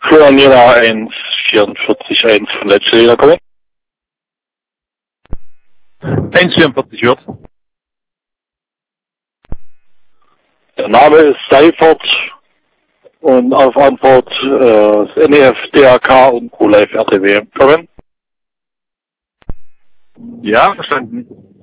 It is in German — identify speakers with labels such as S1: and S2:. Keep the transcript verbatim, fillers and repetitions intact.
S1: Florianira eins vierundvierzig eins von der Chile, komm.
S2: eins vierundvierzig wird.
S1: Der Name ist Seifert und auf Antwort äh, das N E F, D R K und ProLife R T W. Komm.
S2: Ja, verstanden.